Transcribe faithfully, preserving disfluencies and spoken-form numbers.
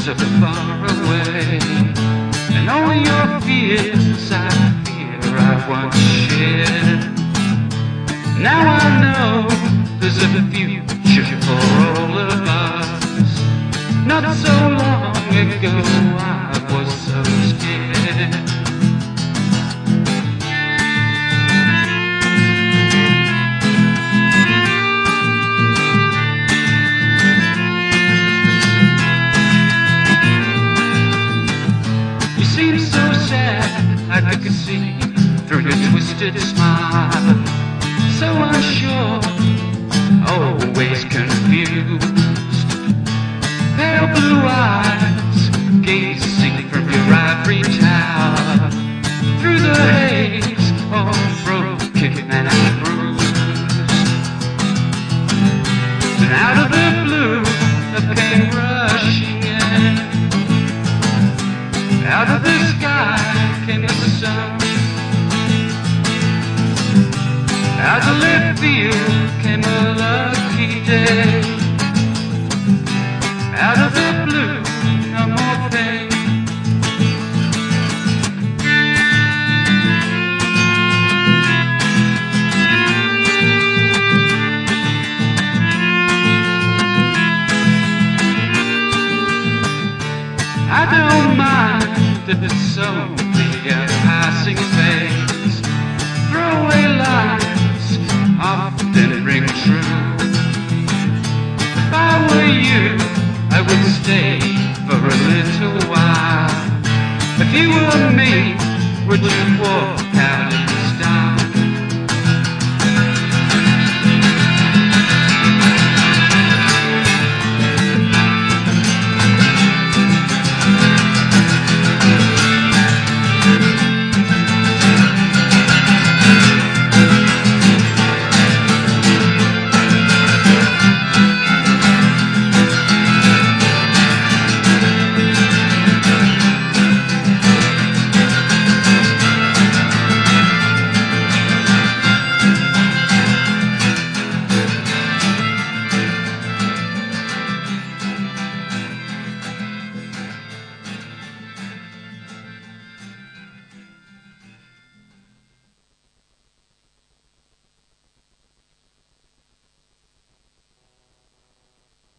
so far away, and all your fears I fear I once shared. Now I know there's a future for all of us. Not so long ago I was so scared. You seem so sad, I could see through your twisted smile. So unsure, always confused. Pale blue eyes gazing from your ivory tower. Through the haze, all broken and bruised. And out of the blue, the pain rushing in. Out of the sky came the sun. Out of left field came a lucky day. Out of the blue, no more pain. I don't mind if it's only a passing phase. Throwaway lines often ring true. If I were you, I would stay for a little while. If you were me, would you walk out in style?